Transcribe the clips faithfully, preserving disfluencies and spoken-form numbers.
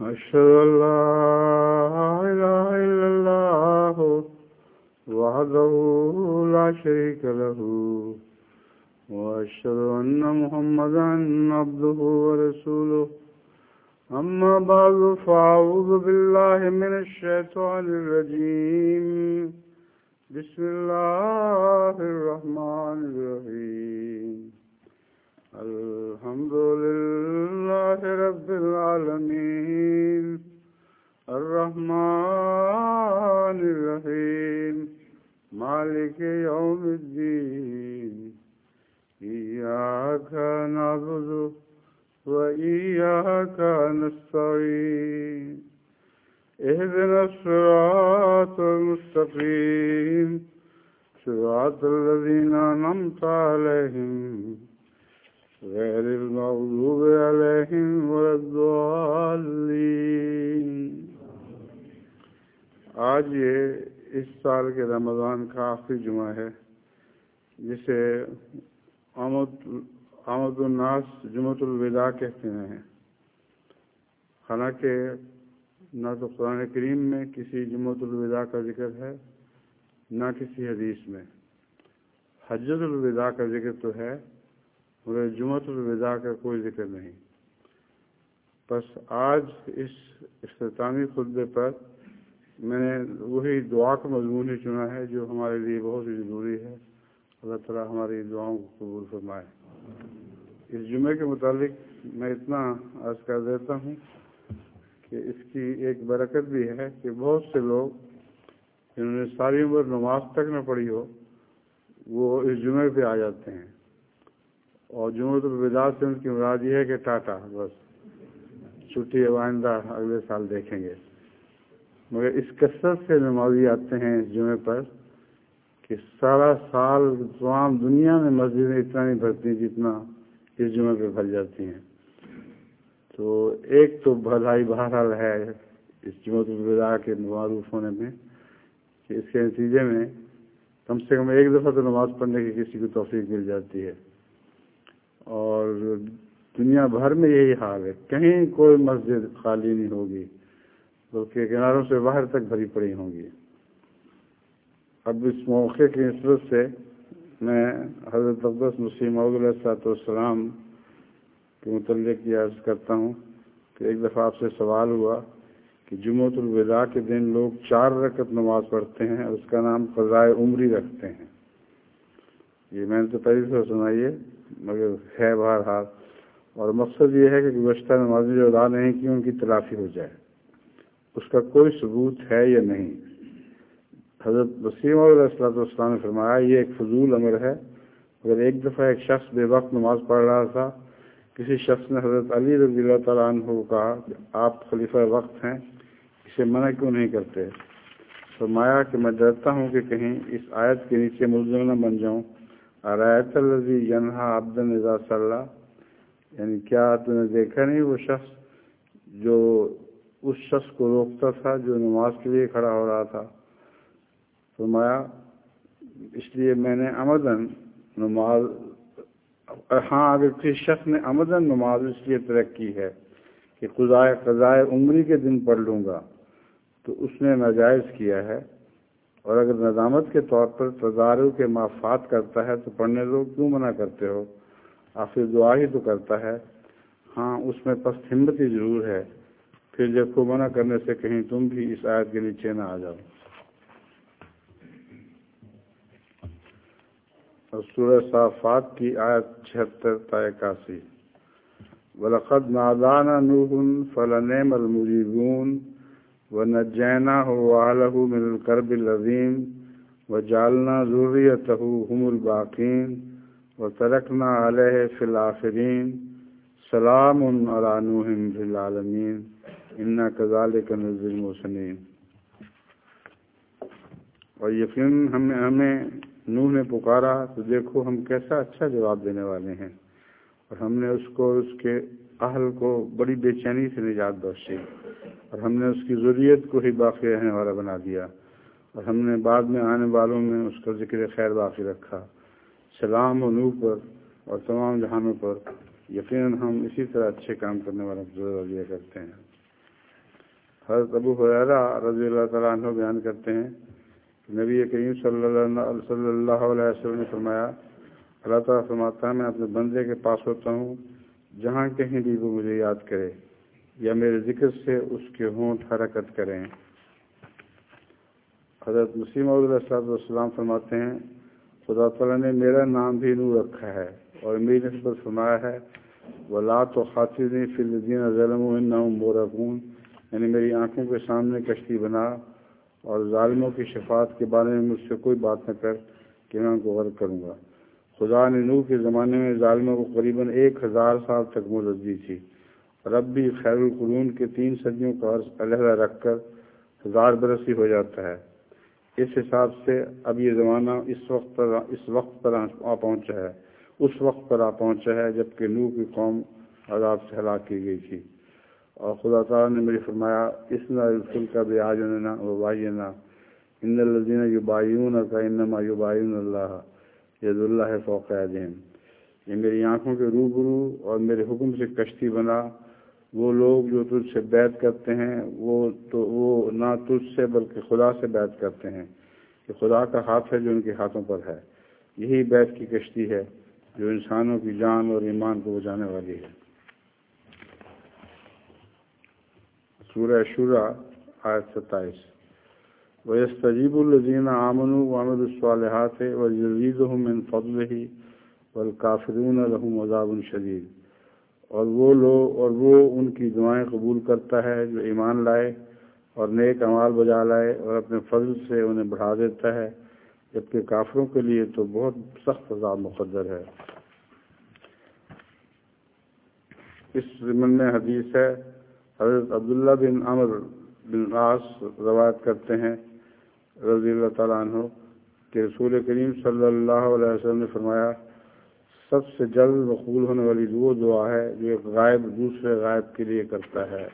أشهد أن لا إله إلا الله وحده لا شريك له وأشهد أن محمدا عبده ورسوله أما بعد فأعوذ بالله من الشيطان الرجيم بسم الله الرحمن الرحيم الحمد لله رب العالمين الرحمن الرحيم مالك يوم الدين إياك نعبد وإياك نستعين اهدنا الصراط المستقيم صراط الذين أنعمت عليهم غير المغضوب عليهم ولا الضالين۔ آج یہ اس سال کے رمضان کا آخری جمعہ ہے جسے آمد آمد الناس جمعۃ الوداع کہتے ہیں، حالانکہ نہ تو قرآن کریم میں کسی جمعۃ الوداع کا ذکر ہے نہ کسی حدیث میں۔ حجۃ الوداع کا ذکر تو ہے مگر جمعۃ الوداع کا کوئی ذکر نہیں۔ بس آج اس اختتامی خطبے پر میں نے وہی دعا کا مضمون ہی چنا ہے جو ہمارے لیے بہت ہی ضروری ہے۔ اللہ تعالیٰ ہماری دعاؤں کو قبول فرمائے۔ اس جمعے کے متعلق میں اتنا عرض کر دیتا ہوں کہ اس کی ایک برکت بھی ہے کہ بہت سے لوگ جنہوں نے ساری عمر نماز تک نہ پڑھی ہو وہ اس جمعے پہ آ جاتے ہیں، اور جمعۃ الوداع سے ان کی مراد یہ ہے کہ ٹاٹا، بس چھٹی آئندہ اگلے سال دیکھیں گے۔ مگر اس کثرت سے نمازی آتے ہیں اس جمعے پر کہ سارا سال تمام دنیا میں مسجدیں اتنا نہیں بھرتی جتنا اس جمعے پہ بھر جاتی ہیں۔ تو ایک تو بھلائی بہرحال ہے اس جمعۃ الوداع کے معروف ہونے میں کہ اس کے نتیجے میں کم سے کم ایک دفعہ تو نماز پڑھنے کی کسی کو توفیق مل جاتی ہے، اور دنیا بھر میں یہی حال ہے، کہیں کوئی مسجد خالی نہیں ہوگی بلکہ کناروں سے باہر تک بھری پڑی ہوں گی۔ اب اس موقع کی نسبت سے میں حضرت اقدس مسیح موعود علیہ الصلوۃ والسلام کے متعلق یہ عرض کرتا ہوں کہ ایک دفعہ آپ سے سوال ہوا کہ جمعۃ الوداع کے دن لوگ چار رکعت نماز پڑھتے ہیں اور اس کا نام قضائے عمری رکھتے ہیں۔ یہ میں نے تو پہلی دفعہ سنائی ہے مگر ہے بہرحال، اور مقصد یہ ہے کہ گزشتہ نمازیں جو ادا نہیں کی ان کی تلافی ہو جائے۔ اس کا کوئی ثبوت ہے یا نہیں؟ حضرت مسیح موعود علیہ الصلوۃ والسلام نے فرمایا یہ ایک فضول امر ہے۔ اگر ایک دفعہ ایک شخص بے وقت نماز پڑھ رہا تھا، کسی شخص نے حضرت علی رضی اللہ تعالیٰ عنہ کو کہا کہ آپ خلیفہ وقت ہیں، اسے منع کیوں نہیں کرتے؟ فرمایا کہ میں ڈرتا ہوں کہ کہیں اس آیت کے نیچے ملزم نہ بن جاؤں، ارایت الذی ینہا عبدا اذا صلی، یعنی کیا تم نے دیکھا نہیں وہ شخص جو اس شخص کو روکتا تھا جو نماز کے لیے کھڑا ہو رہا تھا؟ فرمایا اس لیے میں نے عمدن نماز، ہاں اگر کسی شخص نے عمدن نماز اس لیے ترک کی ہے کہ قضائے قضائے عمری کے دن پڑھ لوں گا تو اس نے ناجائز کیا ہے، اور اگر ندامت کے طور پر تضارع کے مافات کرتا ہے تو پڑھنے دو، کیوں منع کرتے ہو؟ آخر دعا ہی تو کرتا ہے۔ ہاں اس میں پست ہمتی ضرور ہے، پھر جب کو منع کرنے سے کہیں تم بھی اس آیت کے نیچے نہ آ جاؤ۔ اور سورہ صافات کی آیت چھہتر تا اکاسی، وَلَقَدْ نَادَانَا نُوحٌ فَلَنِعْمَ الْمُجِيبُونَ وَنَجَّيْنَاهُ وَأَهْلَهُ مِنَ الْكَرْبِ الْعَظِيمِ وَجَعَلْنَا ذُرِّيَّتَهُ هُمُ الْبَاقِينَ وَتَرَكْنَا عَلَيْهِ فِي الْآخِرِينَ سَلَامٌ عَلَى نُوحٍ فِي الْعَالَمِينَ إِنَّا كَذَلِكَ نَجْزِي الْمُحْسِنِينَ۔ اور یقیناً ہم نے ہمیں نوح نے پکارا تو دیکھو ہم کیسا اچھا جواب دینے والے ہیں، اور ہم نے اس کو اس کے اہل کو بڑی بے چینی سے نجات بخشی، اور ہم نے اس کی ذریت کو ہی باقی رہنے والا بنا دیا، اور ہم نے بعد میں آنے والوں میں اس کا ذکر خیر باقی رکھا۔ سلام و نوح پر اور تمام جہانوں پر، یقیناً ہم اسی طرح اچھے کام کرنے والوں کو ضرور دیا کرتے ہیں۔ حضرت ابو ہریرہ رضی اللہ تعالیٰ عنہ بیان کرتے ہیں کہ نبی کریم صلی اللہ صلی اللہ علیہ وسلم نے فرمایا، اللہ تعالیٰ فرماتا ہے میں اپنے بندے کے پاس ہوتا ہوں جہاں کہیں بھی وہ مجھے یاد کرے یا میرے ذکر سے اس کے ہونٹ حرکت کریں۔ حضرت مسیح موعود علیہ السلام فرماتے ہیں خدا تعالیٰ نے میرا نام بھی نور رکھا ہے اور میری نسبت فرمایا ہے وَلَا تُخَاطِبْنِی فِی الَّذِینَ ظَلَمُوا إِنَّهُم مُغْرَقُونَ، یعنی میری آنکھوں کے سامنے کشتی بنا اور ظالموں کی شفاعت کے بارے میں مجھ سے کوئی بات نہ کر کہ میں ان کو غرق کروں گا۔ خدا نے نوح کے زمانے میں ظالموں کو قریباً ایک ہزار سال تک مہلت دی تھی اور اب بھی خیر القرون کے تین صدیوں کا عرض علیحدہ رکھ کر ہزار برس ہی ہو جاتا ہے۔ اس حساب سے اب یہ زمانہ اس وقت پر اس وقت پر آ پہنچا ہے اس وقت پر آ پہنچا ہے جبکہ نوح کی قوم عذاب سے ہلاک کی گئی تھی۔ اور خدا تعالیٰ نے مجھے فرمایا اسنا الفلک بأعیننا ووحینا ان الذین یبایعونک انما یبایعون اللہ ید اللہ فوق ایدیہم، یہ میری آنکھوں کے روبرو اور میرے حکم سے کشتی بنا، وہ لوگ جو تجھ سے بیعت کرتے ہیں وہ تو وہ نہ تجھ سے بلکہ خدا سے بیعت کرتے ہیں کہ خدا کا ہاتھ ہے جو ان کے ہاتھوں پر ہے۔ یہی بیعت کی کشتی ہے جو انسانوں کی جان اور ایمان کو بچانے والی ہے۔ سورہ شورى آیت ستائیس، وَيَسْتَجِيبُ الَّذِينَ آمَنُوا وَعَمِلُوا الصَّالِحَاتِ وَيَزِيدُهُم مِّن فَضْلِهِ وَالْكَافِرُونَ لَهُمْ عَذَابٌ شَدِيدٌ، اور وہ لوگ اور وہ ان کی دعائیں قبول کرتا ہے جو ایمان لائے اور نیک اعمال بجا لائے اور اپنے فضل سے انہیں بڑھا دیتا ہے، جبکہ کافروں کے لیے تو بہت سخت عذاب مقدر ہے۔ اس ضمن میں حدیث ہے، حضرت عبداللہ بن عمر بن عاص روایت کرتے ہیں رضی اللہ تعالیٰ عنہ کہ رسول کریم صلی اللہ علیہ وسلم نے فرمایا سب سے جلد مقبول ہونے والی وہ دعا ہے جو ایک غائب دوسرے غائب کے لیے کرتا ہے،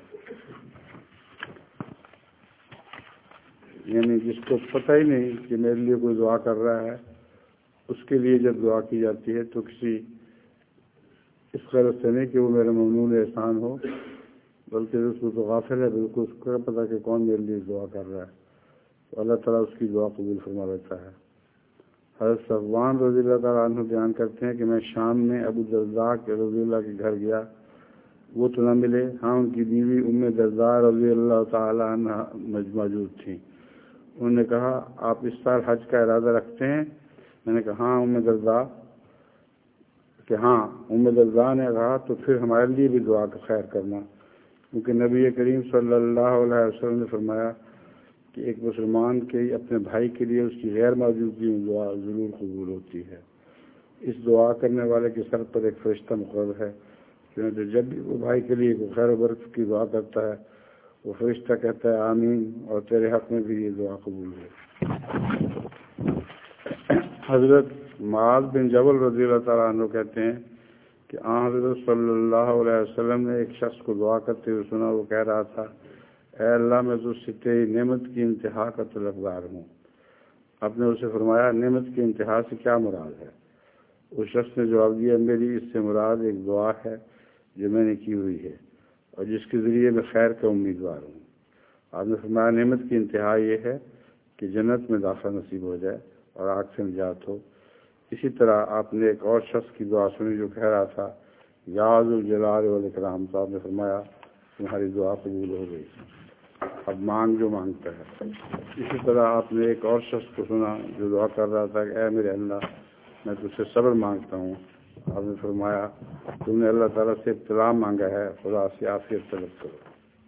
یعنی جس کو پتہ ہی نہیں کہ میرے لیے کوئی دعا کر رہا ہے، اس کے لیے جب دعا کی جاتی ہے تو کسی اس غرض سے نہیں کہ وہ میرا ممنون احسان ہو، بلکہ اس کو تو غافل ہے، بالکل اس کو پتہ کہ کون میرے لیے دعا کر رہا ہے، تو اللہ تعالیٰ اس کی دعا قبول فرما لیتا ہے۔ حضرت صفوان رضی اللہ تعالیٰ عنہ بیان کرتے ہیں کہ میں شام میں ابو درداء کے رضی اللہ کے گھر گیا، وہ تو نہ ملے، ہاں ان کی بیوی ام درداء رضی اللہ تعالیٰ عنہ موجود تھیں۔ انہوں نے کہا آپ اس سال حج کا ارادہ رکھتے ہیں؟ میں نے کہا ہاں ام درداء کہ ہاں ام درداء نے کہا تو پھر ہمارے لیے بھی دعا کا خیر کرنا، کیونکہ نبی کریم صلی اللہ علیہ وسلم نے فرمایا کہ ایک مسلمان کے اپنے بھائی کے لیے اس کی غیر موجودگی میں دعا ضرور قبول ہوتی ہے۔ اس دعا کرنے والے کے سر پر ایک فرشتہ مقرر ہے، کیونکہ جب بھی وہ بھائی کے لیے کوئی خیر و برکت کی دعا کرتا ہے وہ فرشتہ کہتا ہے آمین، اور تیرے حق میں بھی یہ دعا قبول ہے۔ حضرت معاذ بن جبل رضی اللہ تعالیٰ عنہ کہتے ہیں کہ آن حضرت صلی اللہ علیہ وسلم نے ایک شخص کو دعا کرتے ہوئے سنا، وہ کہہ رہا تھا اے اللہ میں تجھ سے تیری نعمت کی انتہا کا طلبگار ہوں۔ آپ نے اسے فرمایا نعمت کی انتہا سے کیا مراد ہے؟ اس شخص نے جواب دیا میری اس سے مراد ایک دعا ہے جو میں نے کی ہوئی ہے اور جس کے ذریعے میں خیر کا امیدوار ہوں۔ آپ نے فرمایا نعمت کی انتہا یہ ہے کہ جنت میں داخلہ نصیب ہو جائے اور آگ سے نجات ہو۔ اسی طرح آپ نے ایک اور شخص کی دعا سنی جو کہہ رہا تھا یا ذوالجلال والاکرام، تو آپ نے فرمایا تمہاری دعا قبول ہو گئی، اب مانگ جو مانگتا ہے۔ اسی طرح آپ نے ایک اور شخص کو سنا جو دعا کر رہا تھا کہ اے میرے اللہ میں تجھ سے صبر مانگتا ہوں، آپ نے فرمایا تم نے اللہ تعالیٰ سے ابتلا مانگا ہے، خدا سے عافیت طلب کرو۔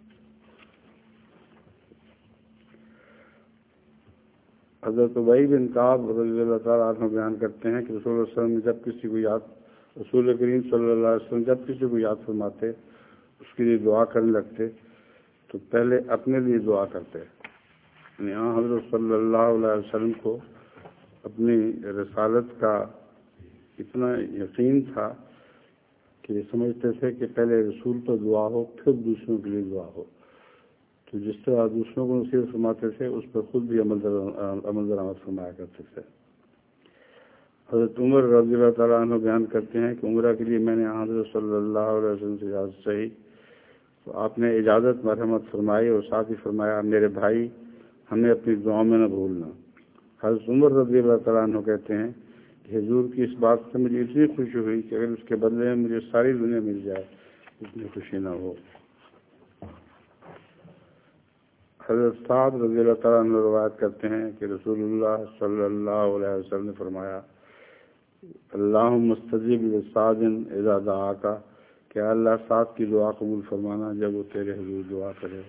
حضرت ابی بن کعب رضی اللہ تعالیٰ عنہ بیان کرتے ہیں کہ رسول اللہ صلی اللہ علیہ وسلم جب کسی کو یاد رسول کریم صلی اللہ علیہ وسلم جب کسی کو یاد فرماتے اس کے لیے دعا کرنے لگتے تو پہلے اپنے لیے دعا کرتے، یعنی آن حضرت صلی اللہ علیہ وسلم کو اپنی رسالت کا اتنا یقین تھا کہ یہ سمجھتے تھے کہ پہلے رسول پر دعا ہو پھر دوسروں کے لیے دعا ہو، تو جس طرح دوسروں کو نصیحت فرماتے تھے اس پر خود بھی عمل عمل درآمد فرمایا کرتے تھے۔ حضرت عمر رضی اللہ تعالیٰ عنہ بیان کرتے ہیں کہ عمرہ کے لیے میں نے حضرت صلی اللہ علیہ وسلم سے اجازت چاہی تو آپ نے اجازت مرحمت فرمائی اور ساتھ ہی فرمایا میرے بھائی ہمیں اپنی دعاؤں میں نہ بھولنا۔ حضرت عمر رضی اللہ تعالیٰ عنہ کہتے ہیں کہ حضور کی اس بات سے مجھے اتنی خوشی ہوئی کہ اگر اس کے بدلے میں مجھے ساری دنیا مل جائے اتنی خوشی نہ ہو۔ حضرت سعد رضی اللہ تعالیٰ عنہ روایت کرتے ہیں کہ رسول اللہ صلی اللہ علیہ وسلم نے فرمایا اللہم استجب لسعد اذا دعاک، کہ اللہ سعد کی دعا قبول فرمانا جب وہ تیرے حضور دعا کرے۔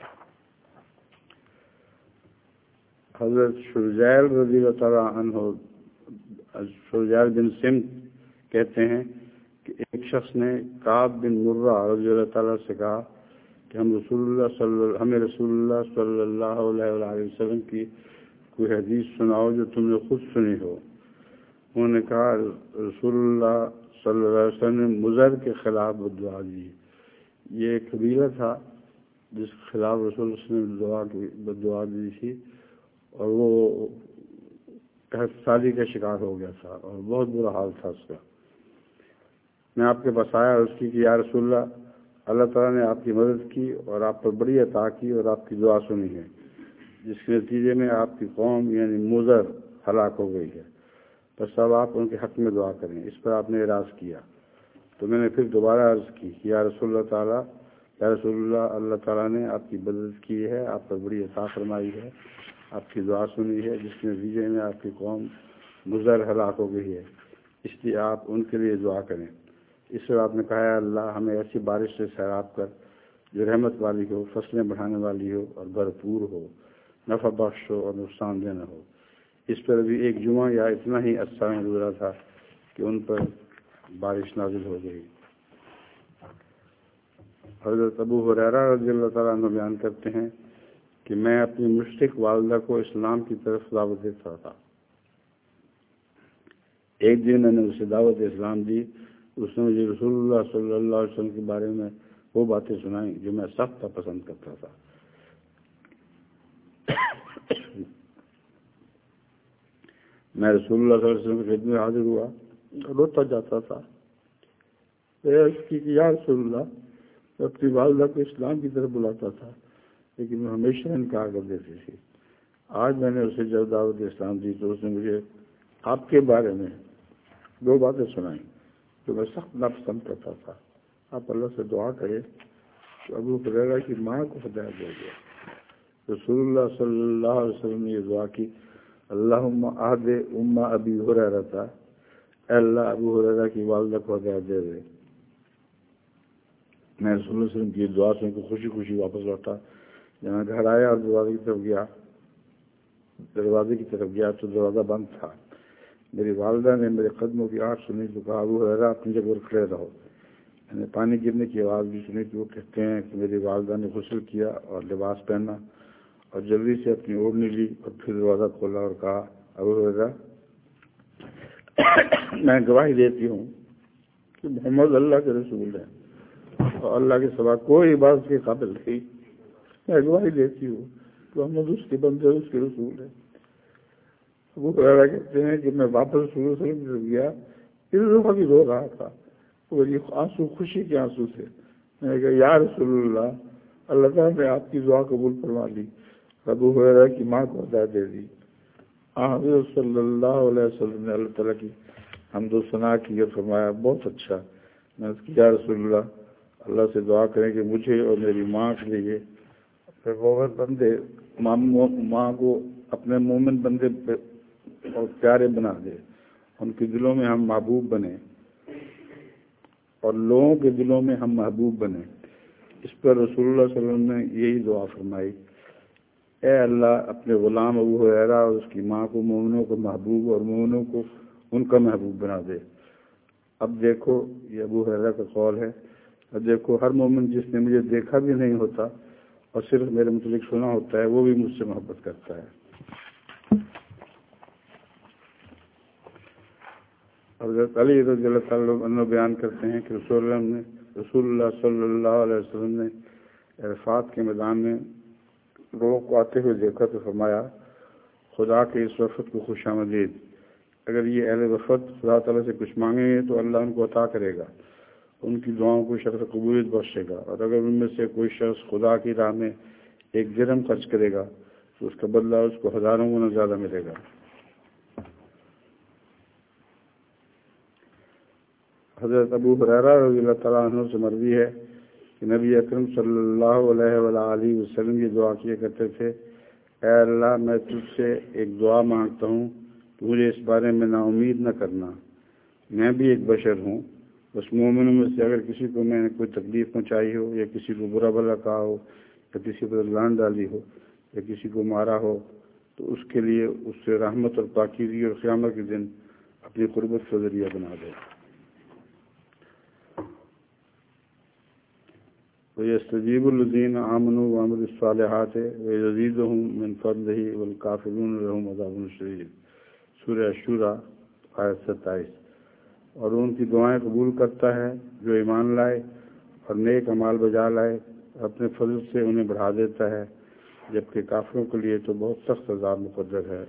حضرت شرجیل رضی اللہ تعالیٰ عنہ شرجیل بن سمت کہتے ہیں کہ ایک شخص نے کعب بن مرہ رضی اللہ تعالیٰ سے کہا کہ ہم رسول اللہ صلی ہمیں رسول اللہ صلی اللہ علیہ وآلہ وسلم کی کوئی حدیث سناؤ جو تم نے خود سنی ہو۔ انہوں نے کہا رسول اللہ صلی اللہ علیہ وسلم نے مضر کے خلاف بدعا دی۔ یہ ایک قبیلہ تھا جس کے خلاف رسول اللہ صلی اللہ علیہ وسلم نے بدعا دی تھی اور وہ قحط سالی کا شکار ہو گیا تھا اور بہت برا حال تھا اس کا۔ میں آپ کے پاس آیا اس کی کہ یا رسول اللہ اللہ تعالیٰ نے آپ کی مدد کی اور آپ پر بڑی عطا کی اور آپ کی دعا سنی ہے، جس کے نتیجے میں آپ کی قوم یعنی مضر ہلاک ہو گئی ہے، بس اب آپ ان کے حق میں دعا کریں۔ اس پر آپ نے اعراض کیا تو میں نے پھر دوبارہ عرض کی کہ یا رسول اللہ تعالیٰ یا رسول اللہ اللہ تعالیٰ نے آپ کی مدد کی ہے، آپ پر بڑی عطا فرمائی ہے، آپ کی دعا سنی ہے، جس کے نتیجے میں آپ کی قوم مضر ہلاک ہو گئی ہے، اس لیے آپ ان کے لیے دعا کریں۔ اس پر آپ نے کہا ہے اللہ ہمیں ایسی بارش سے سیراب کر جو رحمت والی ہو، فصلیں بڑھانے والی ہو اور بھرپور ہو، نفع بخش ہو اور نقصان دہ نہ ہو۔ اس پر ابھی ایک جمعہ یا اتنا ہی عرصہ گزرا تھا کہ ان پر بارش نازل ہو گئی۔ حضرت ابو ہریرہ رضی اللہ تعالیٰ عنہ بیان کرتے ہیں کہ میں اپنی مشرک والدہ کو اسلام کی طرف دعوت دیتا تھا۔ ایک دن میں نے اسے دعوت اسلام دی، اس نے مجھے رسول اللہ صلی اللہ علیہ وسلم کے بارے میں وہ باتیں سنائیں جو میں سخت پسند کرتا تھا۔ میں رسول اللہ صلی اللہ علیہ وسلم کی خدمت میں حاضر ہوا، روتا جاتا تھا۔ یا رسول اللہ میں اپنی والدہ کو اسلام کی طرف بلاتا تھا لیکن وہ ہمیشہ انکار کر دیتی تھی۔ آج میں نے اسے جب دعوت اسلام دی تو اس نے مجھے آپ کے بارے میں دو باتیں سنائیں جو میں سخت ناپسند کرتا تھا۔ آپ اللہ سے دعا کریں تو ابو ہریرہ کی ماں کو ہدایت دے دیا۔ رسول اللہ صلی اللہ علیہ وسلم نے یہ دعا کی اللہم اہد ام ابی ہریرہ تھا، اے اللہ ابو ہریرہ کی والدہ کو ہدایت دے دے۔ میں رسول اللہ علیہ وسلم کی دعا سن کے خوشی خوشی واپس لوٹا۔ جب میں گھر آیا اور دروازے کی طرف گیا دروازے کی طرف گیا تو دروازہ بند تھا۔ میری والدہ نے میرے قدموں کی آواز سنی تو کہا ابو ہریرہ اپنی جگہ پر کھڑے رہو۔ میں نے پانی گرنے کی آواز بھی سنی تو وہ کہتے ہیں کہ میری والدہ نے غسل کیا اور لباس پہنا اور جلدی سے اپنی اوڑھنی لی اور پھر دروازہ کھولا اور کہا ابو ہریرہ میں گواہی دیتی ہوں کہ محمد اللہ کے رسول ہے اور اللہ کے سوا کوئی عبادت کے قابل نہیں۔ میں گواہی دیتی ہوں کہ محمد اس کے بندے اس کے رسول ہے۔ ابو ہریرہ کہتے ہیں کہ میں واپس رسول اللہ صلی اللہ علیہ وسلم کی طرف گیا، اس دفعہ بھی رو رہا تھا، میری آنسو خوشی کے آنسو تھے۔ میں نے کہا یا رسول اللہ اللہ تعالیٰ نے آپ کی دعا قبول فرما لی، ابو ہریرہ کی ماں کو ہدایت دے دی۔ حضرت صلی اللہ علیہ وسلم نے اللہ تعالیٰ کی حمد و ثنا کی اور فرمایا بہت اچھا۔ میں نے کہا یا رسول اللہ اللہ سے دعا کریں کہ مجھے اور میری ماں کے لیے پھر مومن بندے ماں کو اپنے مومن بندے اور پیارے بنا دے، ان کے دلوں میں ہم محبوب بنے اور لوگوں کے دلوں میں ہم محبوب بنے۔ اس پر رسول اللہ صلی اللہ علیہ وسلم نے یہی دعا فرمائی اے اللہ اپنے غلام ابو ہریرہ اور اس کی ماں کو مومنوں کو محبوب اور مومنوں کو ان کا محبوب بنا دے۔ اب دیکھو یہ ابو ہریرہ کا قول ہے، اب دیکھو ہر مومن جس نے مجھے دیکھا بھی نہیں ہوتا اور صرف میرے متعلق سنا ہوتا ہے وہ بھی مجھ سے محبت کرتا ہے۔ حضرت علی رضی اللہ تعالیٰ عنہ بیان کرتے ہیں کہ رسول اللہ نے رسول اللہ صلی اللہ علیہ وسلم نے عرفات کے میدان میں لوگوں کو آتے ہوئے دیکھا تو فرمایا خدا کے اس وفد کو خوش آمدید، اگر یہ اہل وفد خدا تعالیٰ سے کچھ مانگیں گے تو اللہ ان کو عطا کرے گا، ان کی دعاؤں کو شرف قبولیت بخشے گا، اور اگر ان میں سے کوئی شخص خدا کی راہ میں ایک درہم خرچ کرے گا تو اس کا بدلہ اس کو ہزاروں گنا زیادہ ملے گا۔ حضرت ابو ہریرہ رضی اللہ تعالیٰ عنہ سے مروی ہے کہ نبی اکرم صلی اللہ علیہ وآلہ وسلم یہ دعا کیا کرتے تھے، اے اللہ میں تجھ سے ایک دعا مانگتا ہوں، تو مجھے اس بارے میں نا امید نہ کرنا، میں بھی ایک بشر ہوں، بس مومنوں میں سے اگر کسی کو میں نے کوئی تکلیف پہنچائی ہو یا کسی کو برا بھلا کہا ہو یا کسی پر لان ڈالی ہو یا کسی کو مارا ہو تو اس کے لیے اس سے رحمت اور پاکیزگی اور قیامت کے دن اپنی قربت کا ذریعہ بنا دے۔ وَيَسْتَجِيبُ الَّذِينَ آمَنُوا وَعَمِلُوا الصَّالِحَاتِ وَيَزِيدُهُم مِّن فَضْلِهِ وَالْكَافِرُونَ لَهُمْ عَذَابٌ شَدِيدٌ۔ سورہ شورى آیت ستائیس۔ اور ان کی دعائیں قبول کرتا ہے جو ایمان لائے اور نیک اعمال بجا لائے، اپنے فضل سے انہیں بڑھا دیتا ہے، جبکہ کافروں کے لیے تو بہت سخت عذاب مقدر ہے۔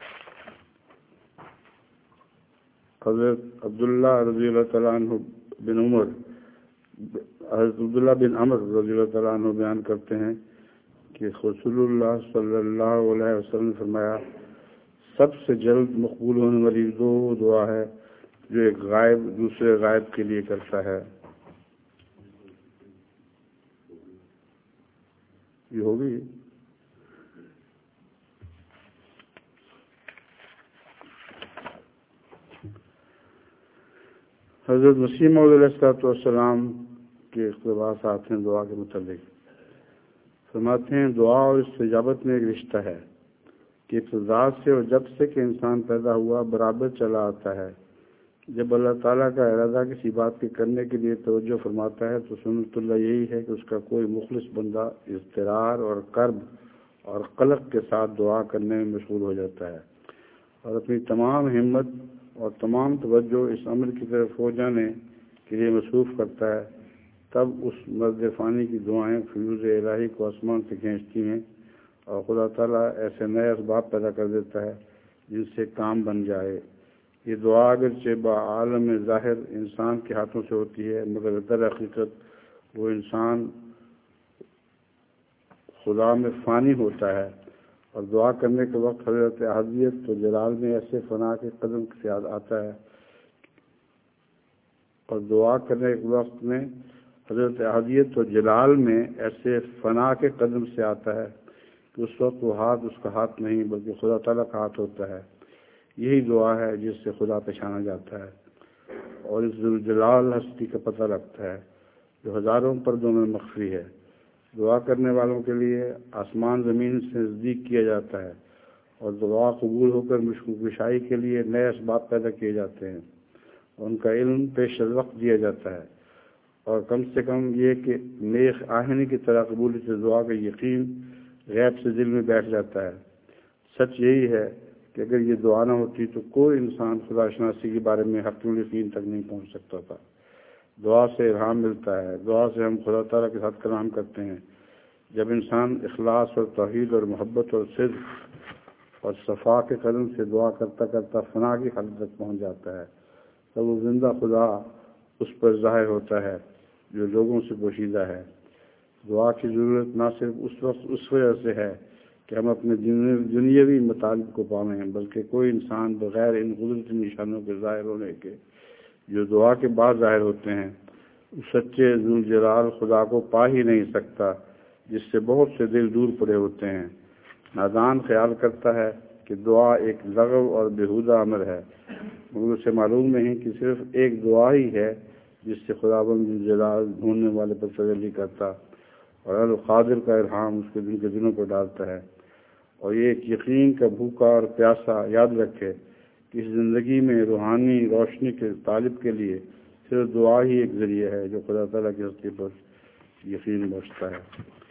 حضرت عبداللہ رضی اللہ تعالیٰ عنہ بن عمر حضرت عبداللہ بن عمر رضی اللہ تعالیٰ عنہ بیان کرتے ہیں کہ رسول اللہ صلی اللہ علیہ وسلم نے فرمایا، سب سے جلد مقبول ہونے والی دو دعا ہے جو ایک غائب دوسرے غائب کے لیے کرتا ہے۔ یہ ہوگی حضرت مسیح موعود علیہ السلام کے اقتباسات ہیں دعا کے متعلق۔ فرماتے ہیں دعا اور استجابت میں ایک رشتہ ہے کہ ابتدا سے اور جب سے کہ انسان پیدا ہوا برابر چلا آتا ہے۔ جب اللہ تعالیٰ کا ارادہ کسی بات کے کرنے کے لیے توجہ فرماتا ہے تو سنت اللہ یہی ہے کہ اس کا کوئی مخلص بندہ اضطرار اور کرب اور قلق کے ساتھ دعا کرنے میں مشغول ہو جاتا ہے اور اپنی تمام ہمت اور تمام توجہ اس عمل کی طرف ہو جانے کے لیے مصروف کرتا ہے۔ تب اس مرد فانی کی دعائیں فیوز الہی کو آسمان سے کھینچتی ہیں اور خدا تعالیٰ ایسے نئے اسباب پیدا کر دیتا ہے جن سے کام بن جائے۔ یہ دعا اگرچہ بعالم ظاہر انسان کے ہاتھوں سے ہوتی ہے، مگر در حقیقت وہ انسان خدا میں فانی ہوتا ہے، اور دعا کرنے کے وقت حضرت احدیت تو جلال میں ایسے فنا کے قدم سے آتا ہے اور دعا کرنے کے وقت میں حضرت احدیت و جلال میں ایسے فنا کے قدم سے آتا ہے کہ اس وقت وہ ہاتھ اس کا ہاتھ نہیں بلکہ خدا تعالیٰ کا ہاتھ ہوتا ہے۔ یہی دعا ہے جس سے خدا پہچانا جاتا ہے اور اس ذوالجلال ہستی کا پتہ لگتا ہے جو ہزاروں پردوں میں مخفی ہے۔ دعا کرنے والوں کے لیے آسمان زمین سے نزدیک کیا جاتا ہے اور دعا قبول ہو کر مشکوکشائی کے لیے نئے اسباب پیدا کیے جاتے ہیں اور ان کا علم پیش از وقت دیا جاتا ہے، اور کم سے کم یہ کہ نیک آہنی کی طرح قبولیت دعا کا یقین غیب سے دل میں بیٹھ جاتا ہے۔ سچ یہی ہے کہ اگر یہ دعا نہ ہوتی تو کوئی انسان خدا شناسی کے بارے میں حق یقین تک نہیں پہنچ سکتا تھا۔ دعا سے الہام ملتا ہے، دعا سے ہم خدا تعالیٰ کے ساتھ کلام کرتے ہیں۔ جب انسان اخلاص اور توحید اور محبت اور صدق اور صفا کے قدم سے دعا کرتا کرتا فنا کی حد تک پہنچ جاتا ہے، تب وہ زندہ خدا اس پر ظاہر ہوتا ہے جو لوگوں سے پوشیدہ ہے۔ دعا کی ضرورت نہ صرف اس وقت اس وجہ سے ہے کہ ہم اپنے دنیاوی مطالب کو پائیں، بلکہ کوئی انسان بغیر ان قدرتی نشانوں کے ظاہر ہونے کے جو دعا کے بعد ظاہر ہوتے ہیں اس سچے ذوالجلال خدا کو پا ہی نہیں سکتا جس سے بہت سے دل دور پڑے ہوتے ہیں۔ نادان خیال کرتا ہے کہ دعا ایک لغو اور بیہودہ امر ہے، مگر اسے معلوم نہیں کہ صرف ایک دعا ہی ہے جس سے خداوند ذوالجلال ڈھونڈنے والے پر تجلی کرتا اور القادر کا الہام اس کے دل کے دلوں پر ڈالتا ہے۔ اور یہ ایک یقین کا بھوکا اور پیاسا یاد رکھے کہ اس زندگی میں روحانی روشنی کے طالب کے لیے صرف دعا ہی ایک ذریعہ ہے جو خدا تعالیٰ کی ہستی پر یقین بخشتا ہے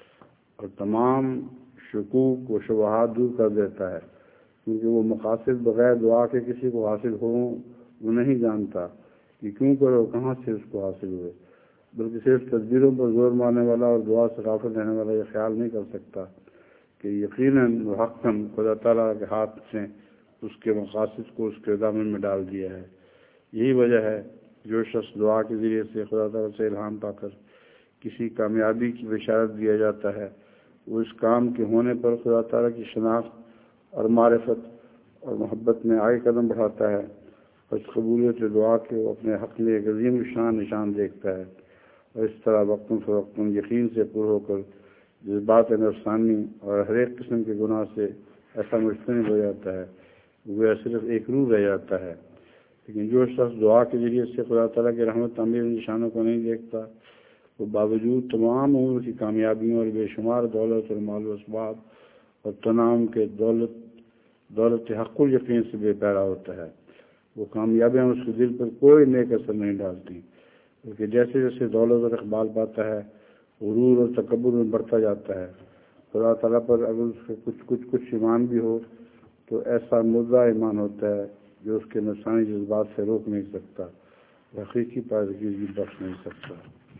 اور تمام شکوک و شبہات دور کر دیتا ہے، کیونکہ وہ مقاصد بغیر دعا کے کسی کو حاصل ہوں وہ نہیں جانتا کہ کیوں کرو کہاں سے اس کو حاصل ہوئے، بلکہ صرف تدبیروں پر زور مارنے والا اور دعا سے غافل رہنے والا یہ خیال نہیں کر سکتا کہ یقیناً و حقاً خدا تعالیٰ کے ہاتھ سے اس کے مقاصد کو اس کے دامن میں ڈال دیا ہے۔ یہی وجہ ہے جو شخص دعا کے ذریعے سے خدا تعالیٰ سے الہام پا کر کسی کامیابی کی بشارت دیا جاتا ہے، وہ اس کام کے ہونے پر خدا تعالیٰ کی شناخت اور معرفت اور محبت میں آگے قدم بڑھاتا ہے، اور اس قبولیت دعا کے وہ اپنے حق میں ایک عظیم شان نشان دیکھتا ہے، اور اس طرح وقتاً فوقتاً یقین سے پر ہو کر جذبات نفسانی اور ہر ایک قسم کے گناہ سے ایسا مجتنب ہو جاتا ہے، وہ صرف ایک روح رہ جاتا ہے۔ لیکن جو شخص دعا کے ذریعے سے خدا تعالیٰ کی رحمت تعمیر نشانوں کو نہیں دیکھتا، وہ باوجود تمام عمر کی کامیابیوں اور بے شمار دولت اور مال و اسباب اور تنام کے دولت دولت حق الیقین سے بے پیرا ہوتا ہے۔ وہ کامیابیاں اس کے دل پر کوئی نیک اثر نہیں ڈالتی، بلکہ جیسے جیسے دولت اور اقبال پاتا ہے، غرور اور تکبر میں بڑھتا جاتا ہے۔ خدا تعالیٰ پر اگر اس کے کچھ کچھ کچھ ایمان بھی ہو تو ایسا مردہ ایمان ہوتا ہے جو اس کے نفسانی جذبات سے روک نہیں سکتا، حقیقی پائیدگی بخش نہیں سکتا۔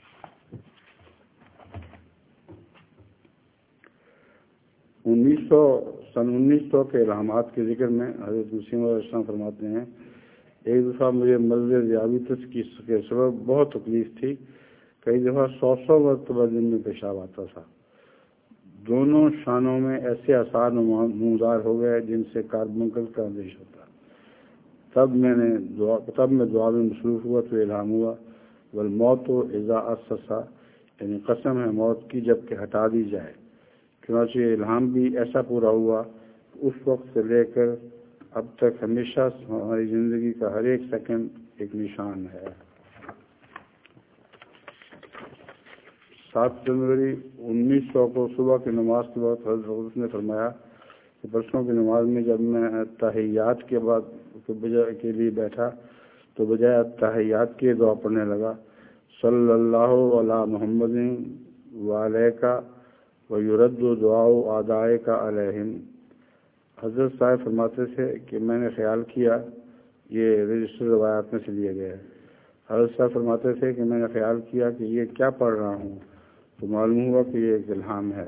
انیس سو سن انیس سو کے الہامات کے ذکر میں حضرت مسیم علیہ السلام فرماتے ہیں، ایک دفعہ مجھے مرض ذیابیطس کی کے سبب بہت تکلیف تھی، کئی دفعہ سو سو مرتبہ دن میں پیشاب آتا تھا، دونوں شانوں میں ایسے آثار نمودار ہو گئے جن سے کاربونکل کا اندیشہ تھا۔ تب میں نے دعا تب میں دعا میں مصروف ہوا تو الہام ہوا، والموت اذا اسسا، یعنی قسم ہے موت کی جب کہ ہٹا دی جائے۔ چنانچہ الہام بھی ایسا پورا ہوا کہ اس وقت سے لے کر اب تک ہمیشہ ہماری زندگی کا ہر ایک سیکنڈ ایک نشان ہے۔ سات جنوری انیس سو کو صبح کی نماز کے بعد حضرت نے فرمایا کہ پرسوں کی نماز میں جب میں تحیات کے بعد کے لیے بیٹھا تو بجائے تحیات کے دعا پڑھنے لگا، صلی اللہ علی محمد وعلیکہ ویرد دعاء آدائے کا علیہم۔ حضرت صاحب فرماتے تھے کہ میں نے خیال کیا، یہ رجسٹر روایات میں سے لیا گیا ہے، حضرت صاحب فرماتے تھے کہ میں نے خیال کیا کہ یہ کیا پڑھ رہا ہوں، تو معلوم ہوا کہ یہ ایک الہام ہے۔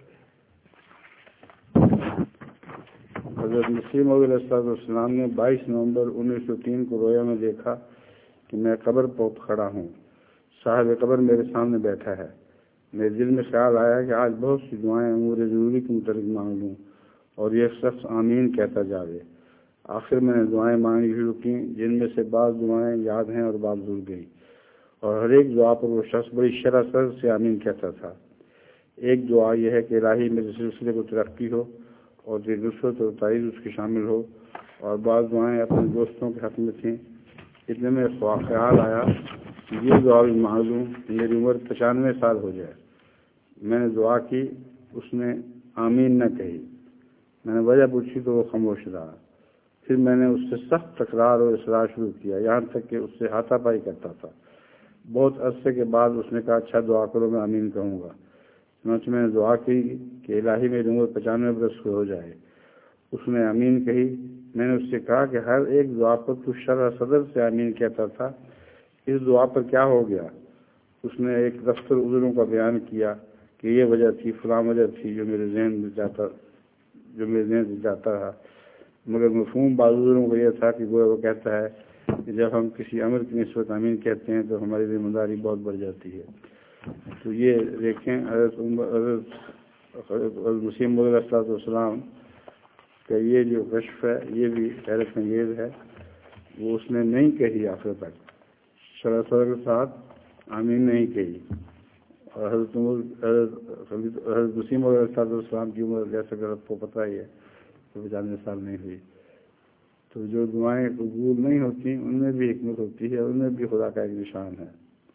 حضرت مسیم علیہ السلام نے بائیس نومبر انیس سو تین کو رویا میں دیکھا کہ میں قبر پر کھڑا ہوں، صاحب قبر میرے سامنے بیٹھا ہے۔ میرے دل میں خیال آیا کہ آج بہت سی دعائیں امور ضروری کے متعلق مانگ لوں اور یہ شخص آمین کہتا جاوے۔ آخر میں نے دعائیں مانگنی شروع کی، جن میں سے بعض دعائیں یاد ہیں اور بعض بھول گئی، اور ہر ایک دعا پر وہ شخص بڑی شرح صدر سے آمین کہتا تھا۔ ایک دعا یہ ہے کہ الہی میرے سلسلے کو ترقی ہو اور تیری نصرت اور تائید اس کی شامل ہو، اور بعض دعائیں اپنے دوستوں کے حق میں تھیں۔ اتنے میں خیال آیا کہ یہ دعا بھی مانگ لوں، میری عمر پچانوے سال ہو جائے۔ میں نے دعا کی، اس نے آمین نہ کہی۔ میں نے وجہ پوچھی تو وہ خاموش رہا۔ پھر میں نے اس سے سخت تکرار اور اصرار شروع کیا، یہاں تک کہ اس سے ہاتھا پائی کرتا تھا۔ بہت عرصے کے بعد اس نے کہا، اچھا دعا کرو، میں آمین کہوں گا۔ چنانچہ میں نے دعا کی کہ الہی میری عمر پچانوے برس ہو جائے۔ اس نے آمین کہی۔ میں نے اس سے کہا کہ ہر ایک دعا پر تو شرح صدر سے آمین کہتا تھا، اس دعا پر کیا ہو گیا؟ اس نے ایک دفتر عذروں کا بیان کیا کہ یہ وجہ تھی، فلاں وجہ تھی جو میرے ذہن میں جاتا جو میرے ذہن سے جاتا رہا، مگر مفہوم بعض عذروں کو یہ تھا کہ وہ کہتا ہے کہ جب ہم کسی امر کی نسبت آمین کہتے ہیں تو ہماری ذمہ داری بہت بڑھ جاتی ہے۔ تو یہ دیکھیں، حضرت حضرت مسیم علیہ السلام کا یہ جو کشف ہے یہ بھی حیرت انگیز ہے۔ وہ اس نے نہیں کہی آخر تک، شرح صدر کے ساتھ آمین نہیں کہی، اور حضرت حضرت مسیم علیہ السلام کی عمر جیسا کہ آپ کو پتہ ہی ہے تو پچانوے سال نہیں ہوئی۔ تو جو دعائیں قبول نہیں ہوتی ان میں بھی حکمت ہوتی ہے، ان میں بھی خدا کا ایک نشان ہے۔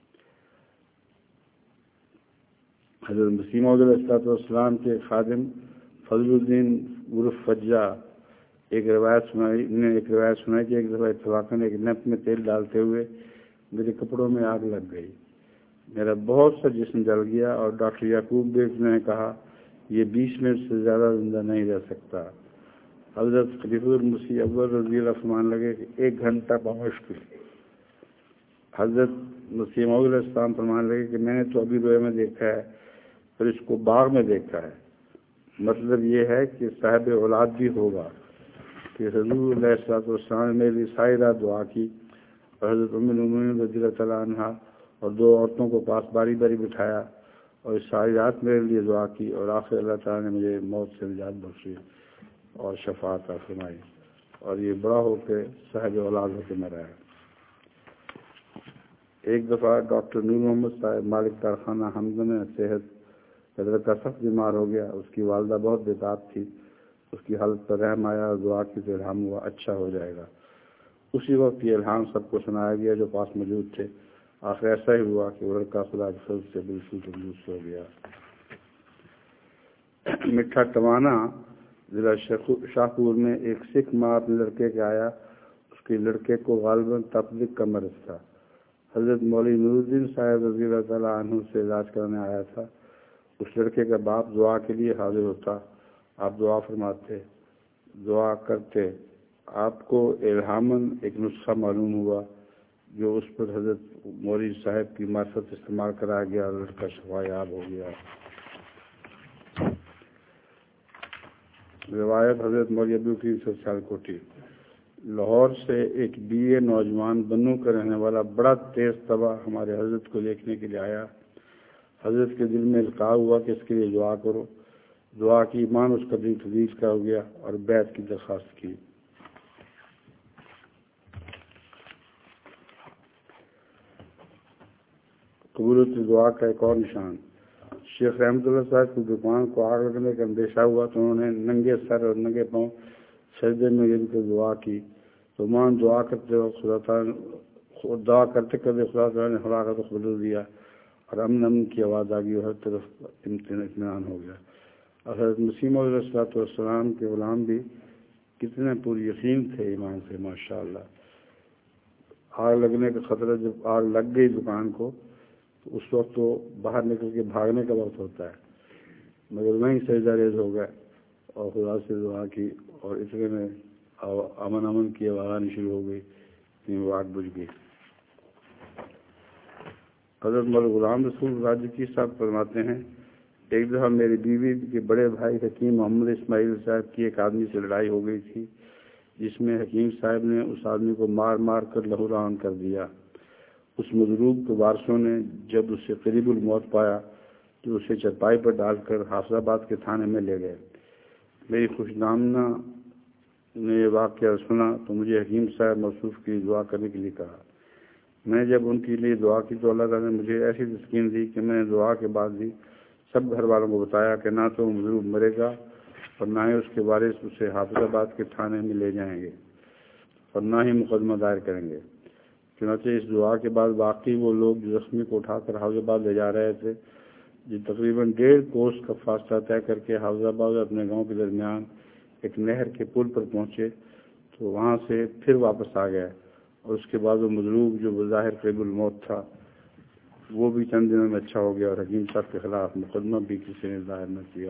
حضرت مسیم علیہ السلام کے خادم فضل الدین عرف فجا ایک روایت سنائی نے ایک روایت سنائی کہ ایک دفعہ اتفاقاً ایک نپ میں تیل ڈالتے ہوئے میرے کپڑوں میں آگ لگ گئی، میرا بہت سا جسم جل گیا، اور ڈاکٹر یعقوب بیگ نے کہا یہ بیس منٹ سے زیادہ زندہ نہیں رہ سکتا۔ حضرت خلیفہ المسیح اول رضی اللہ فرمان لگے کہ ایک گھنٹہ بمشکل۔ حضرت مسیح موعود علیہ السلام فرمان لگے کہ میں نے تو ابھی روئے میں دیکھا ہے، پھر اس کو باغ میں دیکھا ہے۔ مطلب یہ ہے کہ صاحب اولاد بھی ہوگا کہ حضور علیہ السلام نے میری ساری رات دعا کی اور حضرت ام المؤمنین رضی اللہ تعالیٰ عنہ اور دو عورتوں کو پاس باری باری بٹھایا اور اس ساری رات میرے لیے دعا کی، اور آخر اللہ تعالیٰ نے مجھے موت سے نجات بخشی اور شفاعت عطا فرمائی، اور یہ بڑا ہو کے صاحب اولاد ہو کے مرا ہے۔ ایک دفعہ ڈاکٹر نور محمد صاحب مالک کارخانہ حمزہ میں صحت کا لڑکا سخت بیمار ہو گیا، اس کی والدہ بہت بےتاب تھی، اس کی حالت پر رحم آیا اور دعا کی تو الہام ہوا اچھا ہو جائے گا۔ اسی وقت یہ الہام سب کو سنایا گیا جو پاس موجود تھے۔ آخر ایسا ہی ہوا کہ وہ لڑکا خدا کے فضل سے بالکل تندرست ہو گیا۔ مٹھا ٹوانا ضلع شاہپور میں ایک سکھ ماں اپنے لڑکے کے آیا، اس کے لڑکے کو غالباً تپدق کا مرض تھا۔ حضرت مولوی نور الدین صاحب رضی اللہ تعالیٰ عنہ سے علاج کرنے آیا تھا۔ اس لڑکے کا باپ دعا کے لیے حاضر ہوتا، آپ دعا فرماتے، دعا کرتے، آپ کو الہاماً ایک نسخہ معلوم ہوا جو اس پر حضرت مولوی صاحب کی معرفت استعمال کرایا گیا اور لڑکا شفا یاب ہو گیا۔ روایت حضرت مولوی عبدالکریم سے سیالکوٹی۔ لاہور سے ایک بی اے نوجوان بنوں کا رہنے والا بڑا تیز طبع ہمارے حضرت کو دیکھنے کے لیے آیا۔ حضرت کے دل میں القاء ہوا کہ اس کے لیے دعا کرو۔ دعا کی، ایمان اس کا دل تبدیل کا ہو گیا اور بیعت کی درخواست کی۔ قبولیت دعا کا ایک اور نشان۔ شیخ رحمۃ اللہ صاحب کی دکان کو آگ لگنے کا اندیشہ ہوا تو انہوں نے ننگے سر اور ننگے پاؤں سجدے میں گر کر دعا کی تو مان دعا کرتے وقت خدا تعالیٰ دعا کرتے کرتے خدا تعالیٰ نے ہوا کا رخ بدل دیا اور امن امن کی آواز آ گئی اور ہر طرف اطمینان ہو گیا۔ اور حضرت مسیح موعود علیہ الصلوۃ والسلام کے غلام بھی کتنے پر یقین تھے ایمان سے، ماشاء اللہ۔ آگ لگنے کا خطرہ، جب آگ لگ گئی دکان کو تو اس وقت تو باہر نکل کے بھاگنے کا وقت ہوتا ہے، مگر وہیں سجدہ ریز ہو گئے اور خدا سے دعا کی اور اتنے میں امن امن کی آواز آنی شروع ہو گئی، وہ آگ بجھ گئی۔ حضرت مولانا غلام رسول راجی کی صاحب فرماتے ہیں، ایک دفعہ میری بیوی کے بڑے بھائی حکیم محمد اسماعیل صاحب کی ایک آدمی سے لڑائی ہو گئی تھی، جس میں حکیم صاحب نے اس آدمی کو مار مار کر لہو لہان کر دیا۔ اس مضروب کے وارثوں نے جب اسے قریب الموت پایا تو اسے چرپائی پر ڈال کر حافظ آباد کے تھانے میں لے گئے۔ میری خوش نامنا نے یہ واقعہ سنا تو مجھے حکیم صاحب موصوف کی دعا کرنے کے لیے کہا۔ میں جب ان کے لیے دعا کی تو اللہ تعالیٰ نے مجھے ایسی تسکین دی کہ میں نے دعا کے بعد بھی سب گھر والوں کو بتایا کہ نہ تو مضروب مرے گا اور نہ ہی اس کے وارث اسے حافظ آباد کے تھانے میں لے جائیں گے اور نہ ہی مقدمہ دائر کریں گے۔ چنانچہ اس دعا کے بعد باقی وہ لوگ جو زخمی کو اٹھا کر حافظ آباد لے جا رہے تھے، جو تقریباً ڈیڑھ کوس کا فاصلہ طے کر کے حافظ آباد اپنے گاؤں کے درمیان ایک نہر کے پل پر پہنچے تو وہاں سے پھر واپس آ گئے، اور اس کے بعد وہ مضروب جو بظاہر قریب الموت تھا وہ بھی چند دنوں میں اچھا ہو گیا اور حکیم صاحب کے خلاف مقدمہ بھی کسی نے ظاہر نہ کیا۔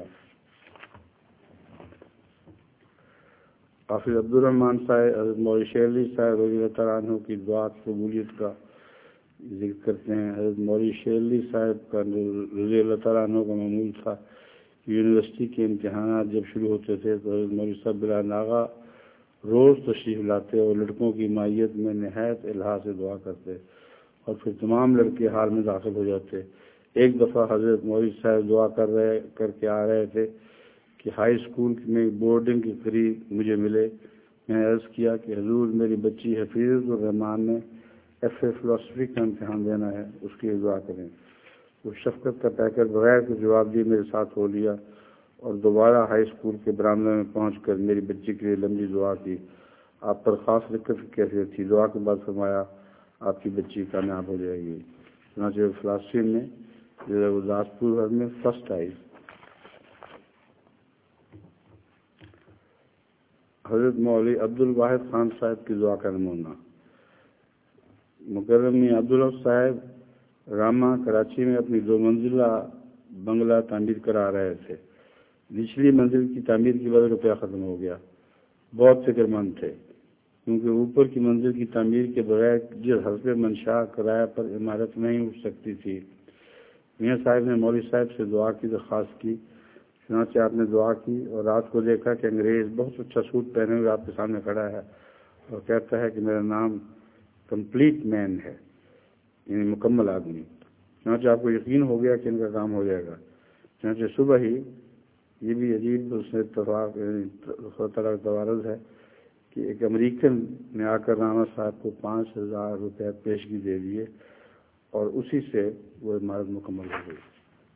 حافظ عبدالرحمٰن صاحب حضرت مولوی شیر علی صاحب رضی اللہ تعالیٰ عنہ کی دعا کی قبولیت کا ذکر کرتے ہیں۔ حضرت مولوی شیر علی صاحب کا رضی اللہ تعالیٰ عنہ کا معمول تھا کہ یونیورسٹی کے امتحانات جب شروع ہوتے تھے تو حضرت مولوی صاحب بلا ناغہ روز تشریف لاتے اور لڑکوں کی مائیت میں نہایت الہا سے دعا کرتے اور پھر تمام لڑکے حال میں داخل ہو جاتے۔ ایک دفعہ حضرت مولوی صاحب دعا کر رہے کر کے آ رہے تھے کہ ہائی اسکول میں بورڈنگ کے قریب مجھے ملے۔ میں نے عرض کیا کہ حضور میری بچی حفیظ الرحمان نے ایف اے فلاسفی کا امتحان دینا ہے، اس کی دعا کریں۔ وہ شفقت کا پیکر بغیر کے جواب دیے میرے ساتھ ہو لیا اور دوبارہ ہائی اسکول کے برآمدے میں پہنچ کر میری بچی کے لیے لمبی دعا کی۔ آپ پر خاص دقت کی کیفیت تھی، دعا کے بعد فرمایا آپ کی بچی کامیاب ہو جائے گی۔ چنانچہ فلاسفی میں ضلع گرداسپور میں فرسٹ آئی۔ حضرت مولوی عبد الواحد خان صاحب کی دعا کا نمونہ۔ مکرم میاں عبداللہ صاحب راما کراچی میں اپنی دو منزلہ بنگلہ تعمیر کرا رہے تھے۔ نچلی منزل کی تعمیر کی وجہ روپیہ ختم ہو گیا۔ بہت فکر مند تھے کیونکہ اوپر کی منزل کی تعمیر کے بغیر جس حسب منشاء کرایہ پر عمارت نہیں اٹھ سکتی تھی۔ میاں صاحب نے مولوی صاحب سے دعا کی درخواست کی، چنانچہ آپ نے دعا کی اور رات کو دیکھا کہ انگریز بہت اچھا سوٹ پہنے ہوئے آپ کے سامنے کھڑا ہے اور کہتا ہے کہ میرا نام کمپلیٹ مین ہے، یعنی مکمل آدمی. چنانچہ آپ کو یقین ہو گیا کہ ان کا کام ہو جائے گا. چنانچہ صبح ہی یہ بھی عجیب اس میں اتفاق طرح توارد ہے کہ ایک امریکن نے آ کر رانا صاحب کو پانچ ہزار روپے پیشگی دے دیے اور اسی سے وہ عمارت مکمل ہو گئی.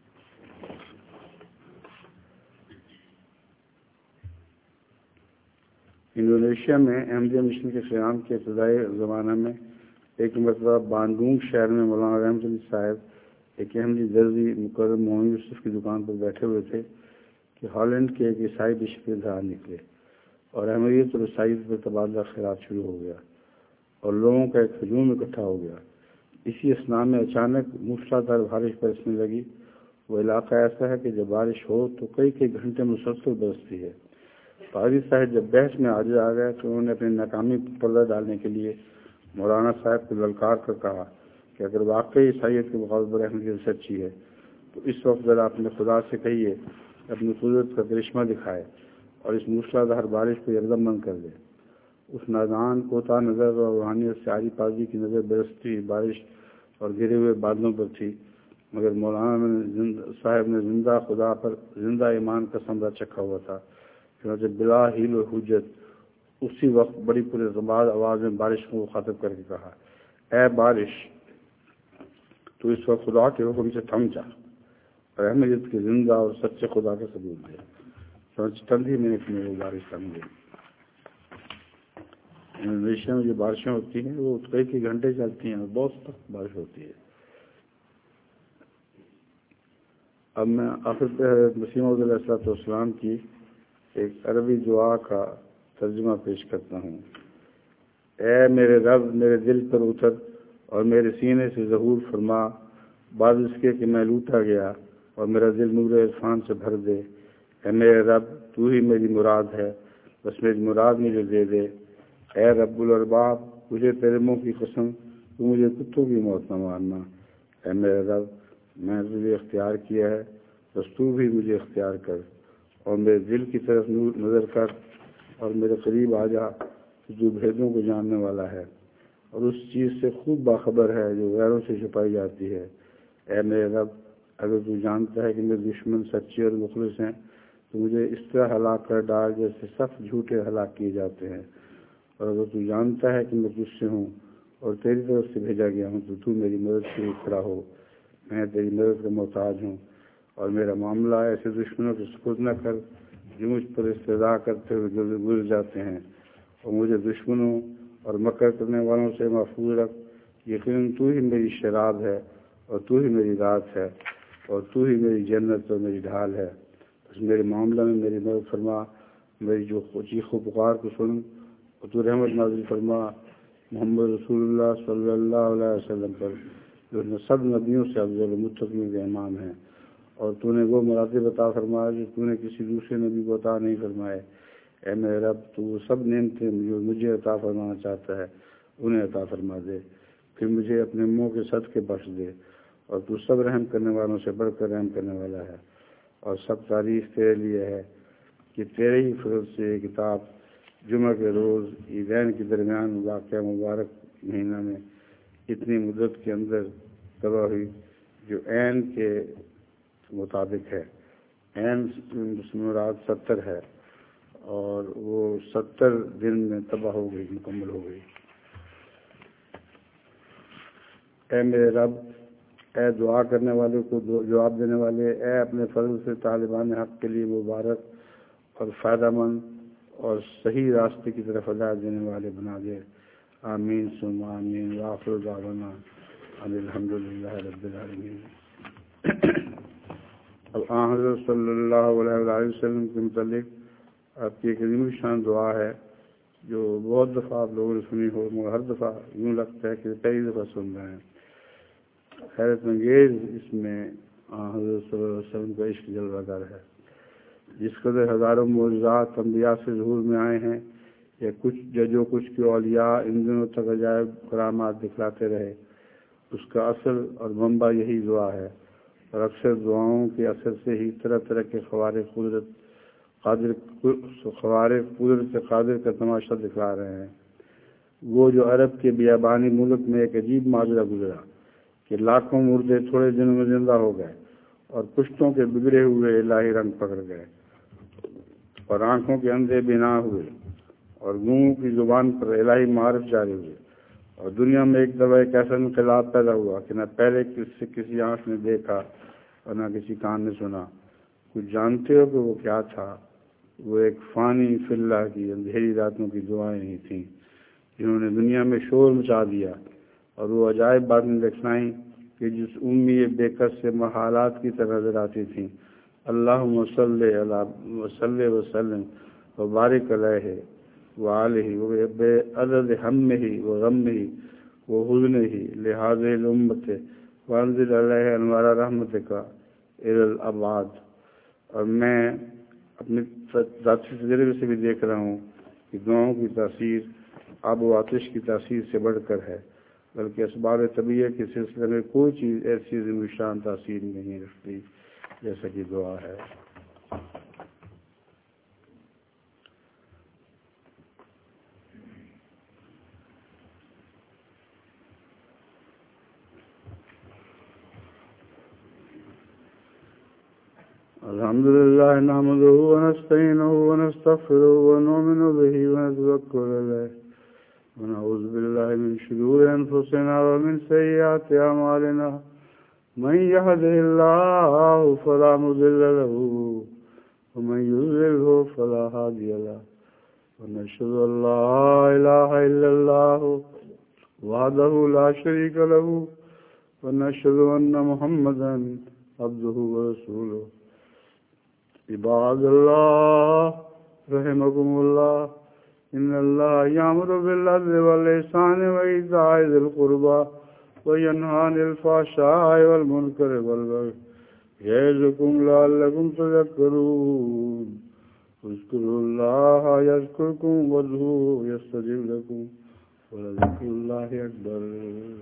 انڈونیشیا میں احمدیہ مشن کے قیام کے ابتدائی زمانہ میں ایک مرتبہ بانڈونگ شہر میں مولانا رحمت علی صاحب ایک احمدی درزی مقرر محمد یوسف کی دکان پر بیٹھے ہوئے تھے کہ ہالینڈ کے ایک عیسائی بشپ انتظار نکلے اور احمدیت اور عیسائیت پر تبادلہ خیرات شروع ہو گیا اور لوگوں کا ایک ہجوم اکٹھا ہو گیا. اسی اثناء میں اچانک موسلادھار بارش برسنے لگی. وہ علاقہ ایسا ہے کہ جب بارش ہو تو کئی کئی گھنٹے مسلسل برستی ہے. قاضی صاحب جب بحث میں عاجز آ گئے تو انہوں نے اپنی ناکامی پر پردہ ڈالنے کے لیے مولانا صاحب کو للکار کر کہا کہ اگر واقعی عیسائیت کے مقابلے پر احمدیت سچی ہے تو اس وقت ذرا اپنے خدا سے کہیے اپنی قدرت کا کرشمہ دکھائے اور اس موسلادھار بارش کو یکدم بند کر دے. اس نادان کوتا نظر اور روحانیت سے عاری پادری کی نظر برستی بارش اور گرے ہوئے بادلوں پر تھی، مگر مولانا صاحب نے زندہ خدا پر زندہ ایمان کا ثمرہ چکھا ہوا تھا. چنانچہ بلا حیل و حجت اسی وقت بڑی پرزبان آواز میں بارش کو مخاطب کر کے کہا، اے بارش تو اس وقت خدا کے حکم سے تھم جا اور احمدیت کے زندہ اور سچے خدا کا ثبوت دے. چنانچہ چند ہی منٹ میں وہ بارش تھم گئی. انڈونیشیا میں جو بارشیں ہوتی ہیں وہ کئی کئی گھنٹے چلتی ہیں اور بہت سخت بارش ہوتی ہے. اب میں آخر پہ مسیح موعود علیہ الصلوۃ والسلام کی ایک عربی دعا کا ترجمہ پیش کرتا ہوں. اے میرے رب میرے دل پر اتر اور میرے سینے سے ظہور فرما، بعد اس کے کہ میں لوٹا گیا اور میرا دل نور عرفان سے بھر دے. اے میرے رب تو ہی میری مراد ہے، بس میری مراد مجھے دے دے. اے رب الارباب مجھے تیرے منہ کی قسم تو مجھے کتوں کی موت نہ مارنا. اے میرے رب میں تجھے اختیار کیا ہے بس تو بھی مجھے اختیار کر اور میرے دل کی طرف نظر کر اور میرے قریب آ جا جو بھیدوں کو جاننے والا ہے اور اس چیز سے خوب باخبر ہے جو غیروں سے چھپائی جاتی ہے. اے میرے رب اگر تو جانتا ہے کہ میرے دشمن سچے اور مخلص ہیں تو مجھے اس طرح ہلاک کر ڈال جیسے سخت جھوٹے ہلاک کیے جاتے ہیں، اور اگر تو جانتا ہے کہ میں تجھ سے ہوں اور تیری طرف سے بھیجا گیا ہوں تو تو میری مدد کے لیے کھڑا ہو. میں تیری مدد کا محتاج ہوں اور میرا معاملہ ایسے دشمنوں کے سپرد نہ کر جو مجھ پر استدعا کرتے ہوئے گزر جاتے ہیں اور مجھے دشمنوں اور مکر کرنے والوں سے محفوظ رکھ. یقیناً تو ہی میری شراب ہے اور تو ہی میری رات ہے اور تو ہی میری جنت اور میری ڈھال ہے. بس میرے معاملہ میں میری مدد فرما، میری جو چیخ و پکار کو سن اور تو رحمت نازل فرما محمد رسول اللہ صلی اللہ علیہ وسلم پر جو سب نبیوں سے افضل متقین کے امام ہیں، اور تو نے وہ مراتب عطا فرمایا جو تو نے کسی دوسرے نبی کو عطا نہیں فرمائے. اے میرے رب تو وہ سب نعمتیں جو مجھے عطا فرمانا چاہتا ہے انہیں عطا فرما دے، پھر مجھے اپنے منہ کے صدقے بخش دے. اور تو سب رحم کرنے والوں سے بڑھ کر رحم کرنے والا ہے اور سب تعریف تیرے لیے ہے کہ تیرے ہی فضل سے یہ کتاب جمعہ کے روز عیدین کے درمیان واقعہ مبارک مہینہ میں اتنی مدت کے اندر تباہ ہوئی جو عین کے مطابق ہے. عین مراد ستر ہے اور وہ ستر دن میں تباہ ہو گئی، مکمل ہو گئی. اے میرے رب، اے دعا کرنے والے کو جواب دینے والے، اے اپنے فضل سے طالبان حق کے لیے مبارک اور فائدہ مند اور صحیح راستے کی طرف ہدایت دینے والے بنا دے. آمین ثم آمین. وآخر دعوانا ان الحمد للہ رب العالمین. اب آن حضرت صلی اللہ علیہ وآلہ وسلم کے متعلق آپ کی ایک عظیم شان دعا ہے جو بہت دفعہ آپ لوگوں نے سنی ہو، مگر ہر دفعہ یوں لگتا ہے کہ پہلی دفعہ سن رہے ہیں. حیرت انگیز اس میں آن حضرت صلی اللہ علیہ وسلم کا عشق جلوہ گر ہے. جس قدر ہزاروں معجزات انبیاء سے ظہور میں آئے ہیں یا کچھ جو کچھ کی اولیاء ان دنوں تک عجائب کرامات دکھلاتے رہے، اس کا اصل اور منبع یہی دعا ہے. اور اکثر دعاؤں کے اثر سے ہی طرح طرح کے خوارق قدرت قادر خوارق قدرت قادر کا تماشا دکھلا رہے ہیں. وہ جو عرب کے بیابانی ملک میں ایک عجیب ماجرا گزرا کہ لاکھوں مردے تھوڑے دنوں میں زندہ ہو گئے اور پشتوں کے بگڑے ہوئے الہی رنگ پکڑ گئے اور آنکھوں کے اندھے بنا ہوئے اور گونگوں کی زبان پر الہی معارف جاری ہوئے اور دنیا میں ایک دفعہ ایک ایسا انقلاب پیدا ہوا کہ نہ پہلے کسی کسی آنکھ نے دیکھا اور نہ کسی کان نے سنا. کچھ جانتے ہو کہ وہ کیا تھا؟ وہ ایک فانی فی اللہ کی اندھیری راتوں کی دعائیں ہی تھیں جنہوں نے دنیا میں شور مچا دیا اور وہ عجائب باتیں دکھلائیں کہ جس امی بے کس سے محالات کی طرح نظر آتی تھیں. اللہم صلی علی وسلم وسلم وبارک علیہ وآلہ و بے عدد ہمہ و غمہ و حزنہ لہذہ الامت وانزل علیہ انوار رحمتک الی الابعاد. اور میں اپنے ذاتی تجربے سے بھی دیکھ رہا ہوں کہ دعاؤں کی تاثیر آب و آتش کی تاثیر سے بڑھ کر ہے، بلکہ اسباب طبیعہ کے سلسلے میں کوئی چیز ایسی ذمشان تاثیر نہیں رکھتی جیسا کہ دعا ہے. الحمد للہ نحمدہ ونستعینہ ونستغفرہ ونؤمن بہ ونتوکل علیہ ونعوذ باللہ من شرور انفسنا ومن سیئات اعمالنا من یهدہ اللہ فلا مضل له ومن یضلل فلا ہادی له ونشهد ان لا الہ الا اللہ وحدہ لا شریک له ونشهد ان محمدا عبدہ ورسولہ. عباد اللہ رحمکم اللہ ان اللہ یامر بالعدل والاحسان وایتاء ذی القربى وینہی عن الفحشاء والمنکر والبغی یعظکم لعلکم تذکرون. اذکروا اللہ یذکرکم وادعوہ یستجب لکم ولذکر اللہ اکبر.